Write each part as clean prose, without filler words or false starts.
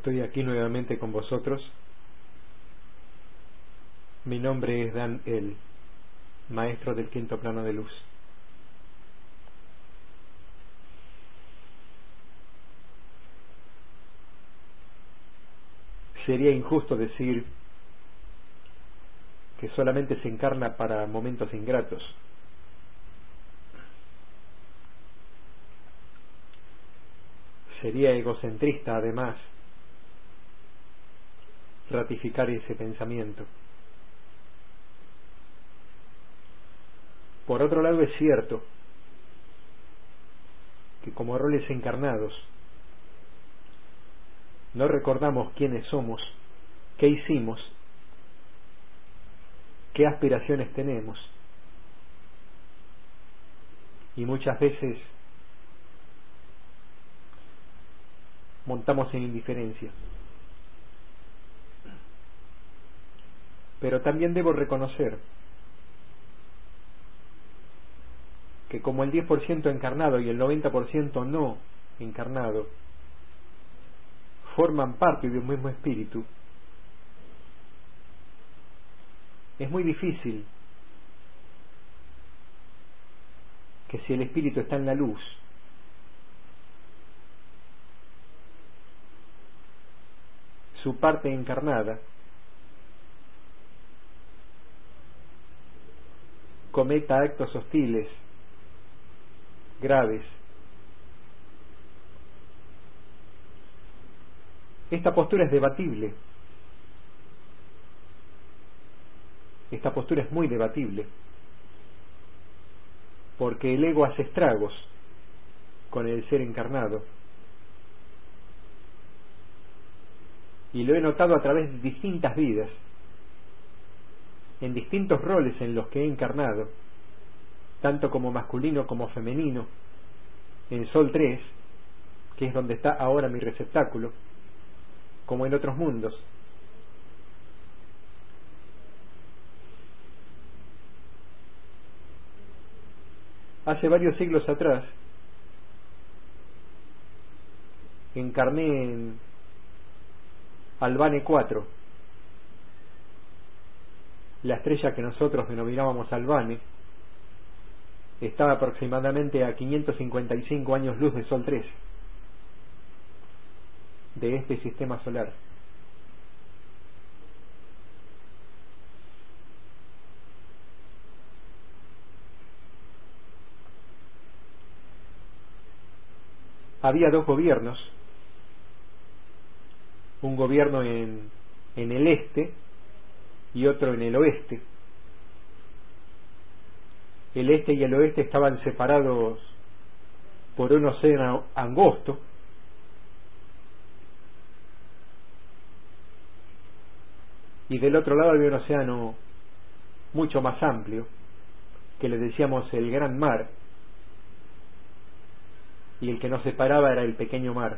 Estoy aquí nuevamente con vosotros. Mi nombre es Dan El, maestro del quinto plano de luz. Sería injusto decir que solamente se encarna para momentos ingratos. Sería egocentrista, además, ratificar ese pensamiento. Por otro lado, es cierto que como roles encarnados no recordamos quiénes somos, qué hicimos, qué aspiraciones tenemos, y muchas veces montamos en indiferencia. Pero también debo reconocer que como el 10% encarnado y el 90% no encarnado forman parte de un mismo espíritu, es muy difícil que si el espíritu está en la luz, su parte encarnada cometa actos hostiles, graves. Esta postura es debatible. Esta postura es muy debatible, porque el ego hace estragos con el ser encarnado. Y lo he notado a través de distintas vidas, en distintos roles en los que he encarnado, tanto como masculino como femenino, en Sol 3, que es donde está ahora mi receptáculo, como en otros mundos. Hace varios siglos atrás encarné en Albane 4, la estrella que nosotros denominábamos Albane estaba aproximadamente a 555 años luz de Sol 3, de este sistema solar. Había dos gobiernos, un gobierno en el este y otro en el oeste. El este y el oeste estaban separados por un océano angosto, y del otro lado había un océano mucho más amplio, que le decíamos el Gran Mar, y el que nos separaba era el pequeño mar.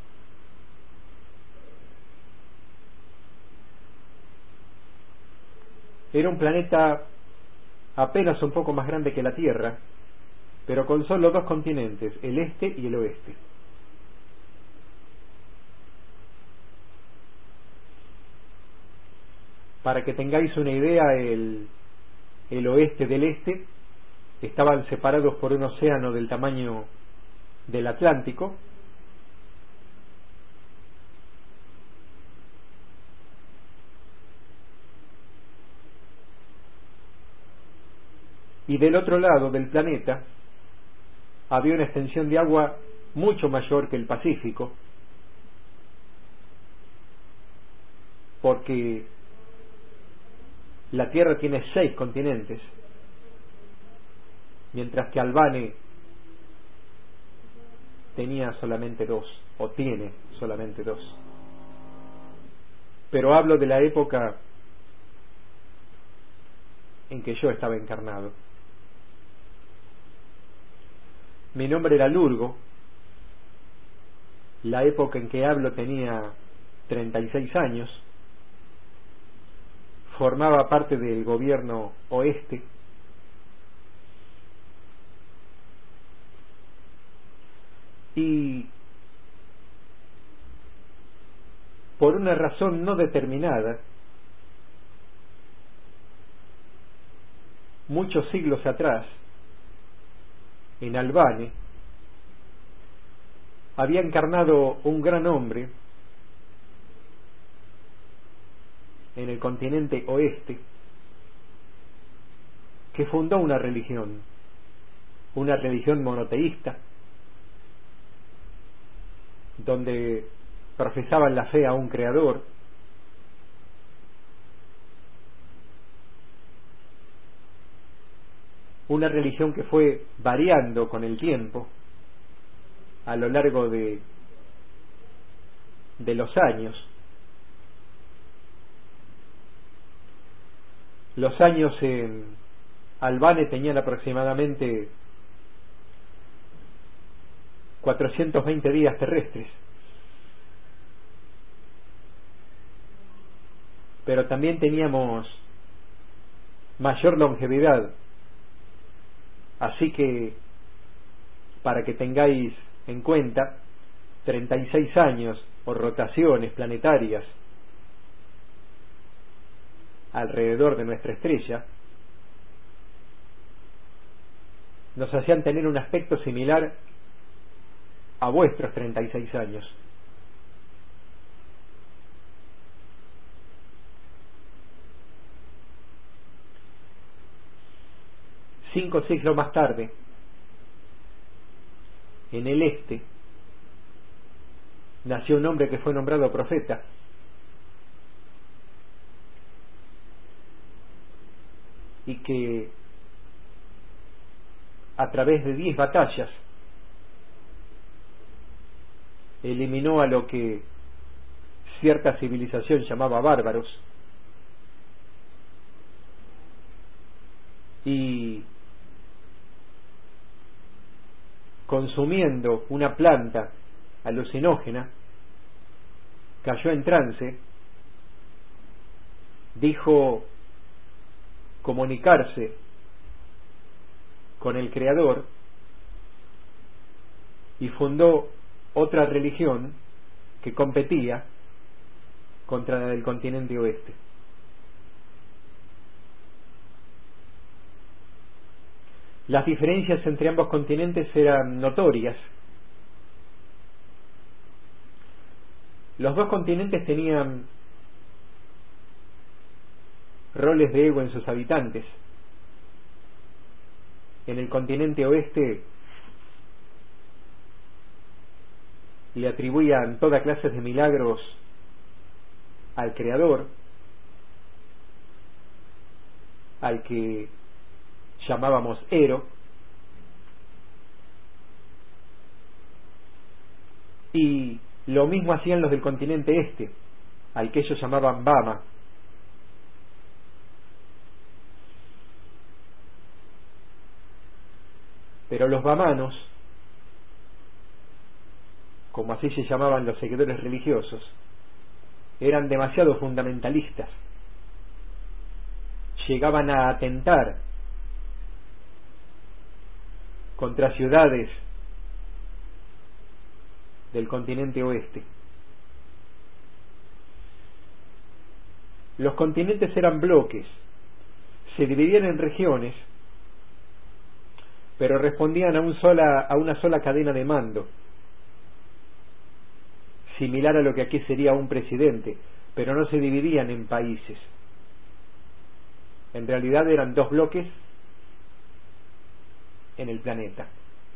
Era un planeta apenas un poco más grande que la Tierra, pero con solo dos continentes, el este y el oeste. Para que tengáis una idea, el oeste del este estaban separados por un océano del tamaño del Atlántico, y del otro lado del planeta había una extensión de agua mucho mayor que el Pacífico, porque la Tierra tiene 6 continentes, mientras que Albane tenía solamente 2, o tiene solamente 2. Pero hablo de la época en que yo estaba encarnado. Mi nombre era Lurgo, la época en que hablo tenía 36 años, formaba parte del gobierno oeste, y por una razón no determinada, muchos siglos atrás, en Albane, había encarnado un gran hombre en el continente oeste que fundó una religión monoteísta, donde profesaban la fe a un creador, una religión que fue variando con el tiempo a lo largo de los años. Los años en Albane tenían aproximadamente 420 días terrestres, pero también teníamos mayor longevidad, así que, para que tengáis en cuenta, 36 años o rotaciones planetarias alrededor de nuestra estrella nos hacían tener un aspecto similar a vuestros 36 años. Cinco siglos más tarde, en el este, nació un hombre que fue nombrado profeta. Y que a través de 10 batallas eliminó a lo que cierta civilización llamaba bárbaros, y consumiendo una planta alucinógena cayó en trance, dijo comunicarse con el Creador y fundó otra religión que competía contra la del continente oeste. Las diferencias entre ambos continentes eran notorias. Los dos continentes tenían roles de ego en sus habitantes. En el continente oeste le atribuían toda clase de milagros al Creador, al que llamábamos Ero, y lo mismo hacían los del continente este, al que ellos llamaban Bama. Pero los bamanos, como así se llamaban los seguidores religiosos, eran demasiado fundamentalistas. Llegaban a atentar contra ciudades del continente oeste. Los continentes eran bloques, se dividían en regiones, pero respondían a una sola cadena de mando, similar a lo que aquí sería un presidente, pero no se dividían en países. En realidad eran dos bloques en el planeta.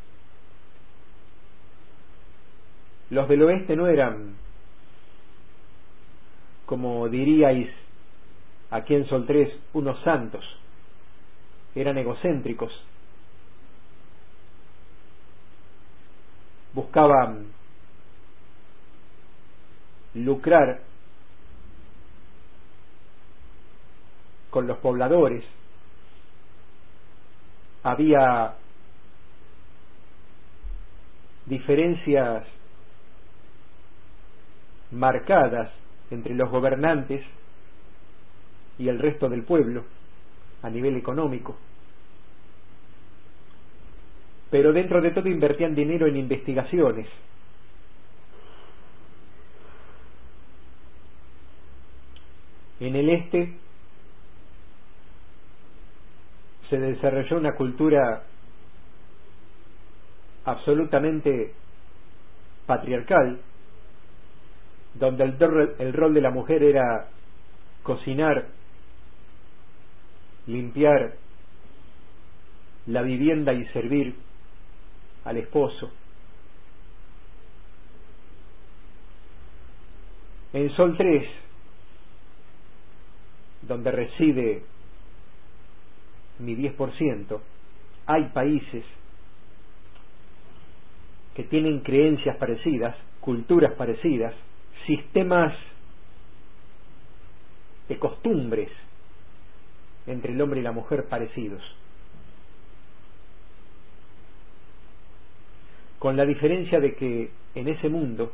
Los del oeste no eran, como diríais aquí en Sol 3, unos santos, eran egocéntricos, buscaban lucrar con los pobladores, había diferencias marcadas entre los gobernantes y el resto del pueblo a nivel económico, pero dentro de todo invertían dinero en investigaciones. En el este se desarrolló una cultura absolutamente patriarcal, donde el rol de la mujer era cocinar, limpiar la vivienda y servir al esposo. En Sol 3, donde reside mi 10%, hay países que tienen creencias parecidas, culturas parecidas, sistemas de costumbres entre el hombre y la mujer parecidos, con la diferencia de que en ese mundo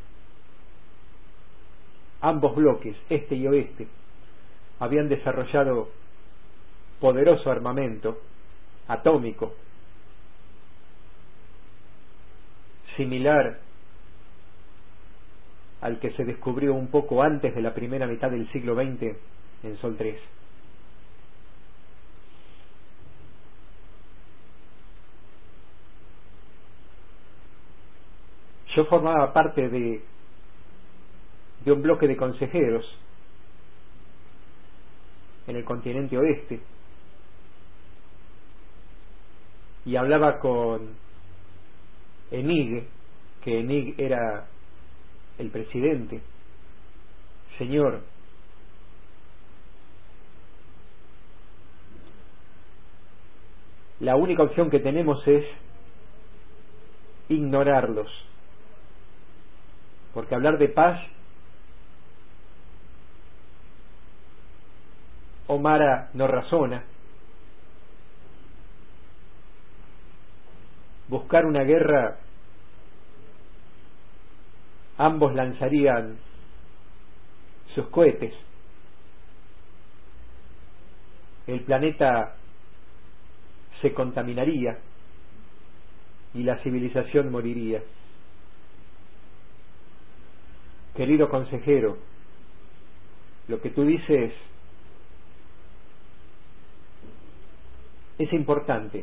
ambos bloques, este y oeste, habían desarrollado poderoso armamento atómico similar al que se descubrió un poco antes de la primera mitad del siglo XX en Sol 3. Yo formaba parte de un bloque de consejeros en el continente oeste y hablaba con Enig, que Enig era el presidente. Señor, la única opción que tenemos es ignorarlos, porque hablar de paz, Omara no razona. Buscar una guerra, ambos lanzarían sus cohetes. El planeta se contaminaría y la civilización moriría. Querido consejero, lo que tú dices es importante,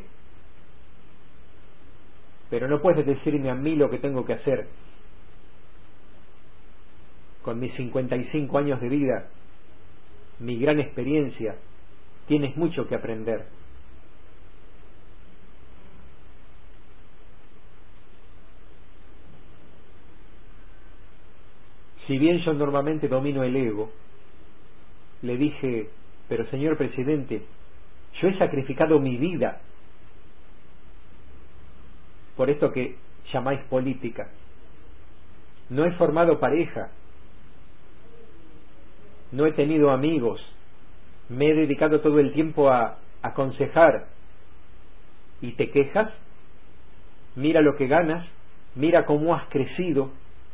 pero no puedes decirme a mí lo que tengo que hacer. Con mis 55 años de vida, mi gran experiencia, tienes mucho que aprender. Si bien yo normalmente domino el ego, le dije, pero señor presidente, yo he sacrificado mi vida por esto que llamáis política. No he formado pareja, no he tenido amigos, me he dedicado todo el tiempo a aconsejar. ¿Y te quejas? Mira lo que ganas, mira cómo has crecido.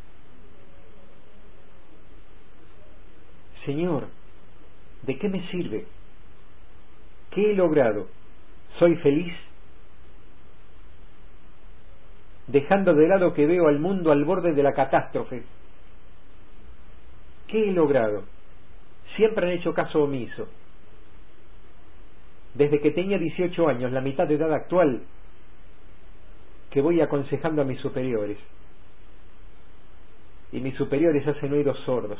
Señor, ¿de qué me sirve? ¿Qué he logrado? ¿Soy feliz? Dejando de lado que veo al mundo al borde de la catástrofe. ¿Qué he logrado? Siempre han hecho caso omiso. Desde que tenía 18 años, la mitad de edad actual, que voy aconsejando a mis superiores. Y mis superiores hacen oídos sordos.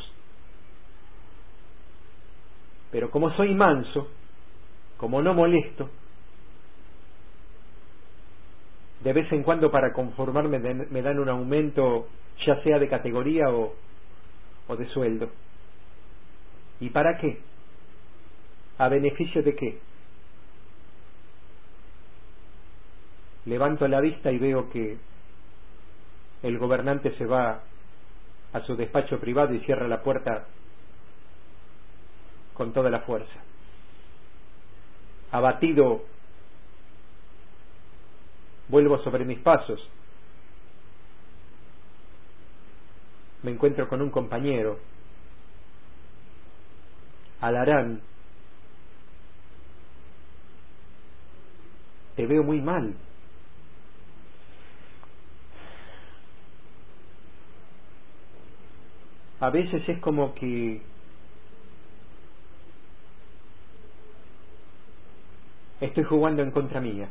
Pero como soy manso, como no molesto, de vez en cuando para conformarme me dan un aumento, ya sea de categoría o de sueldo. ¿Y para qué? ¿A beneficio de qué? Levanto la vista y veo que el gobernante se va a su despacho privado y cierra la puerta con toda la fuerza. Abatido, vuelvo sobre mis pasos. Me encuentro con un compañero, Alarán. Te veo muy mal. A veces es como que estoy jugando en contra mía.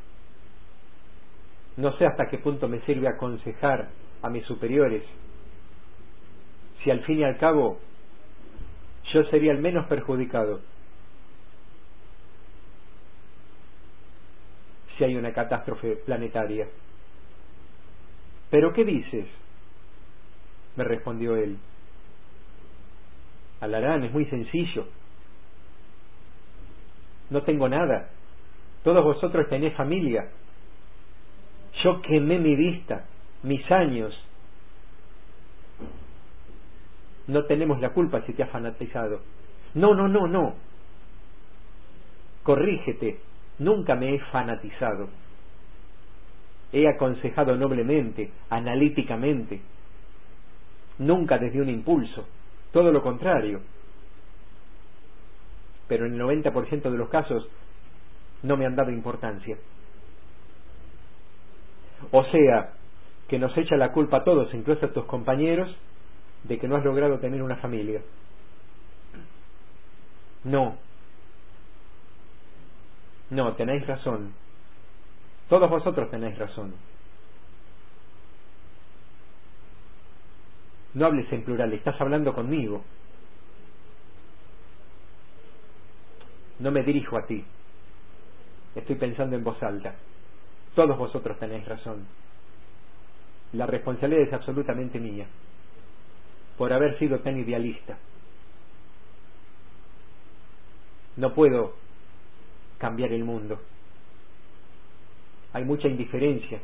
No sé hasta qué punto me sirve aconsejar a mis superiores, si al fin y al cabo yo sería el menos perjudicado si hay una catástrofe planetaria. ¿Pero qué dices?, me respondió él. Alarán, es muy sencillo. No tengo nada. Todos vosotros tenéis familia. Yo quemé mi vista, mis años. No tenemos la culpa si te has fanatizado. No. Corrígete. Nunca me he fanatizado. He aconsejado noblemente, analíticamente. Nunca desde un impulso. Todo lo contrario. Pero en el 90% de los casos no me han dado importancia. O sea, que nos echa la culpa a todos, incluso a tus compañeros, de que no has logrado tener una familia. No, tenéis razón. Todos vosotros tenéis razón. No hables en plural, estás hablando conmigo. No me dirijo a ti. Estoy pensando en voz alta. Todos vosotros tenéis razón. La responsabilidad es absolutamente mía, por haber sido tan idealista. No puedo cambiar el mundo. Hay mucha indiferencia.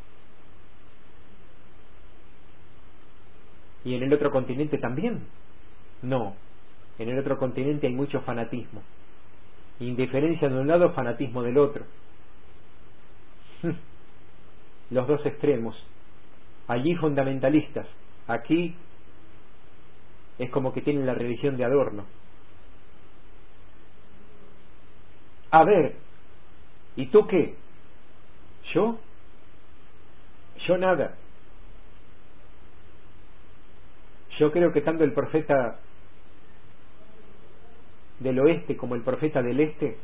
¿Y en el otro continente también? No. En el otro continente hay mucho fanatismo. Indiferencia de un lado, fanatismo del otro. Los dos extremos. Allí fundamentalistas. Aquí es como que tienen la religión de adorno. A ver, ¿y tú qué? ¿Yo? Yo nada. Yo creo que tanto el profeta del oeste como el profeta del este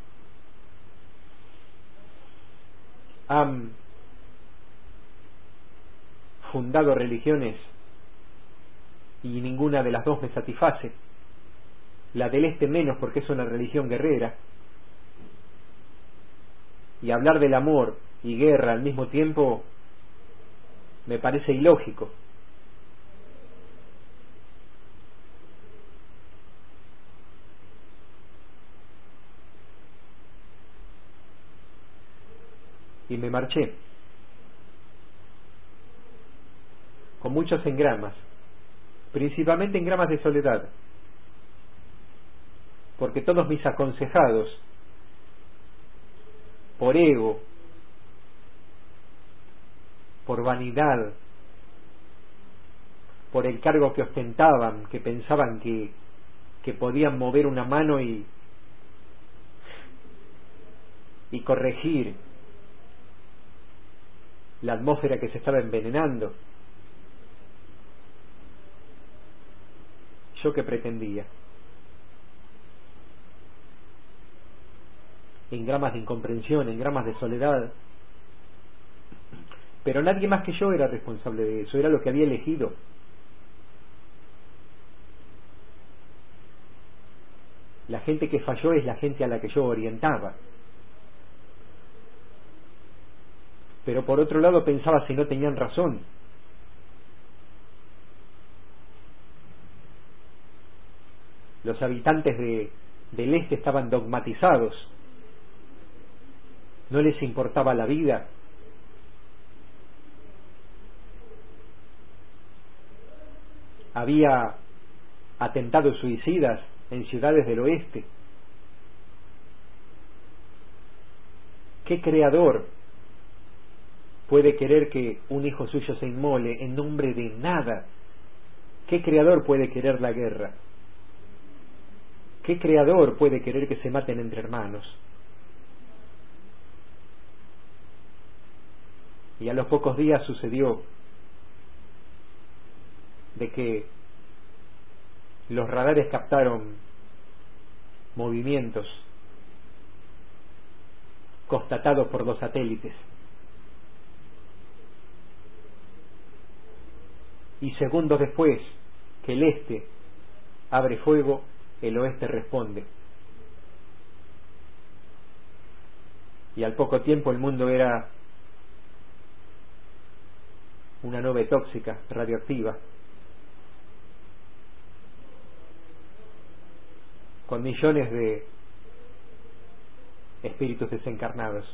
han fundado religiones y ninguna de las dos me satisface. La del este menos, porque es una religión guerrera, y hablar del amor y guerra al mismo tiempo me parece ilógico. Y me marché con muchos engramas, principalmente engramas de soledad, porque todos mis aconsejados, por ego, por vanidad, por el cargo que ostentaban, que pensaban que podían mover una mano y corregir la atmósfera que se estaba envenenando. ¿Yo qué pretendía? En gramas de incomprensión, en gramas de soledad. Pero nadie más que yo era responsable de eso, era lo que había elegido. La gente que falló es la gente a la que yo orientaba. Pero por otro lado pensaba si no tenían razón. Los habitantes del este estaban dogmatizados. No les importaba la vida. Había atentados suicidas en ciudades del oeste. ¿Qué creador puede querer que un hijo suyo se inmole en nombre de nada? ¿Qué creador puede querer la guerra? ¿Qué creador puede querer que se maten entre hermanos? Y a los pocos días sucedió de que los radares captaron movimientos constatado por 2 satélites. Y segundos después que el este abre fuego, el oeste responde. Y al poco tiempo el mundo era una nube tóxica, radioactiva, con millones de espíritus desencarnados.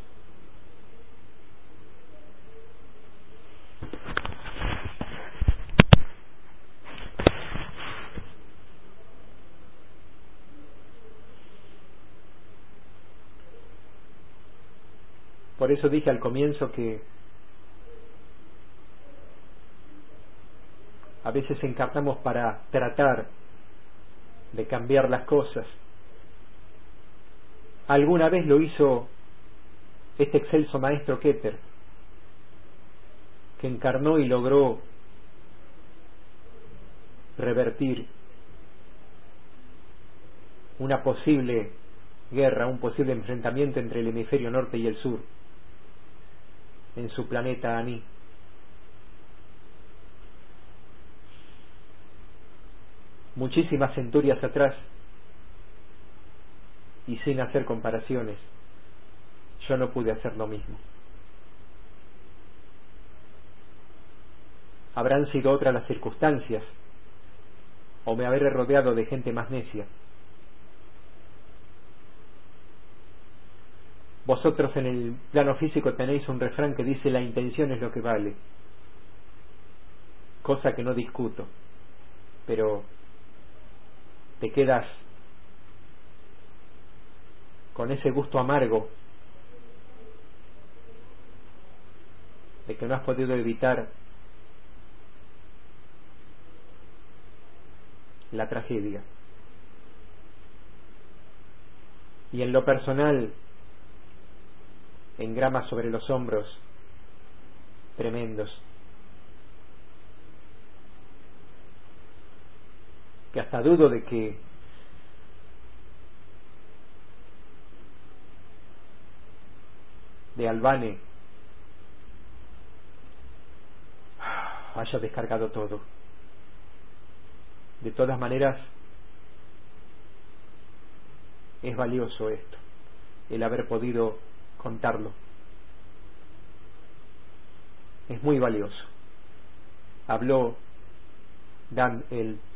Por eso dije al comienzo que a veces encarnamos para tratar de cambiar las cosas. Alguna vez lo hizo este excelso maestro Keter, que encarnó y logró revertir una posible guerra, un posible enfrentamiento entre el hemisferio norte y el sur en su planeta Ani. Muchísimas centurias atrás, y sin hacer comparaciones, yo no pude hacer lo mismo. Habrán sido otras las circunstancias, o me habré rodeado de gente más necia. Vosotros en el plano físico tenéis un refrán que dice: la intención es lo que vale, cosa que no discuto, pero te quedas con ese gusto amargo de que no has podido evitar la tragedia. Y en lo personal, engrama sobre los hombros tremendos, que hasta dudo de que de Albane haya descargado todo. De todas maneras, es valioso esto, el haber podido contarlo. Es muy valioso. Habló Dan, el